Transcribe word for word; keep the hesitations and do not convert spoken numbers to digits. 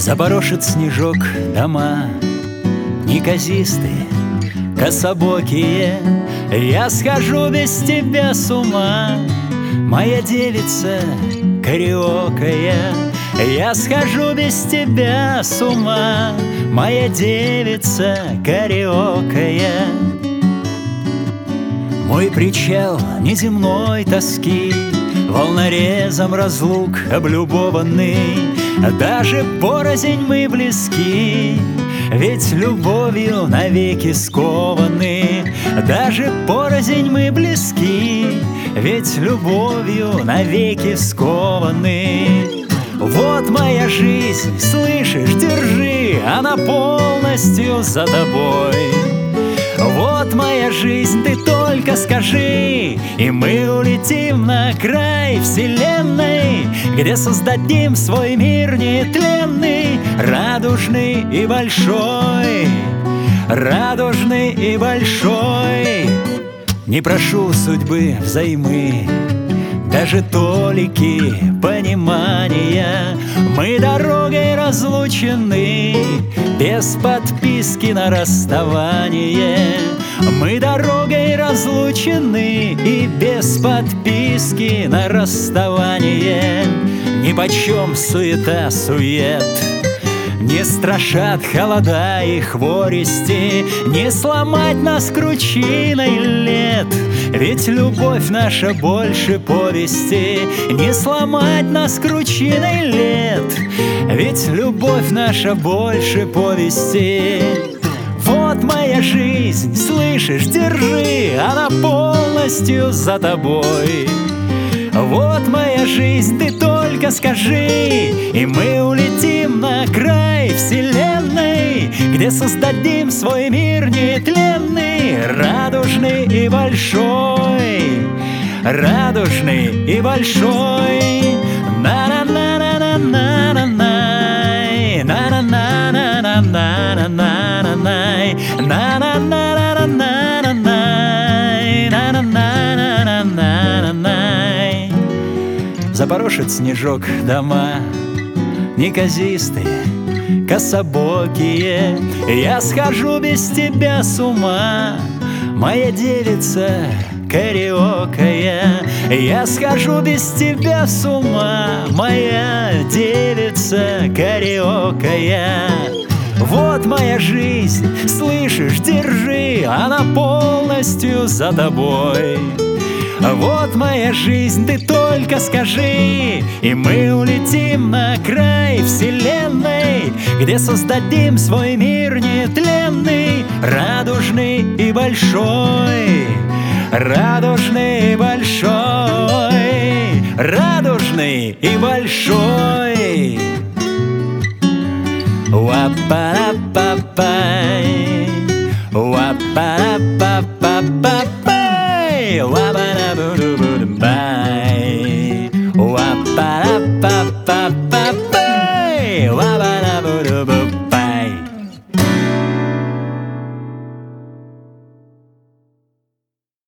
Запорошит снежок дома неказистые, кособокие. Я схожу без тебя с ума, моя девица кариокая. Я схожу без тебя с ума, моя девица кариокая. Мой причал неземной тоски, волнорезом разлук облюбованный. Даже порознь мы близки, ведь любовью навеки скованы. Даже порознь мы близки, ведь любовью навеки скованы. Вот моя жизнь, слышишь, держи, она полностью за тобой. Вот моя жизнь, ты только скажи, и мы улетим на край вселенной, где создадим свой мир нетленный, радужный и большой, радужный и большой. Не прошу судьбы взаймы, даже толики понимания. Мы дорогой разлучены, без подписки на расставание. Мы дорогой разлучены и без подписки на расставание. Нипочем суета сует, не страшат холода и хвористи, не сломать нас кручиной лет, ведь любовь наша больше повести. Не сломать нас кручиной лет, ведь любовь наша больше повести. Вот моя жизнь, слышишь, держи, она полностью за тобой. Вот моя жизнь, ты только скажи, и мы улетим на край вселенной, где создадим свой мир нетленный, радужный и большой, радужный и большой. На-на-на-на-на-на-на-най, на-на-на-на-на-на-на-най, на-на-на-на-на-на-най, на-на-на-на-на-на-най. Запорошит снежок дома неказистые, кособокие. Я схожу без тебя с ума, моя девица кариокая. Я схожу без тебя с ума, моя девица кариокая. Вот моя жизнь, слышишь, держи, она полностью за тобой. Вот моя жизнь, ты только скажи, и мы улетим на край вселенной, где создадим свой мир нетленный, радужный и большой, радужный и большой, радужный и большой. Уа-па-ра-па-пай, уа-па-ра-па-па-пай, уа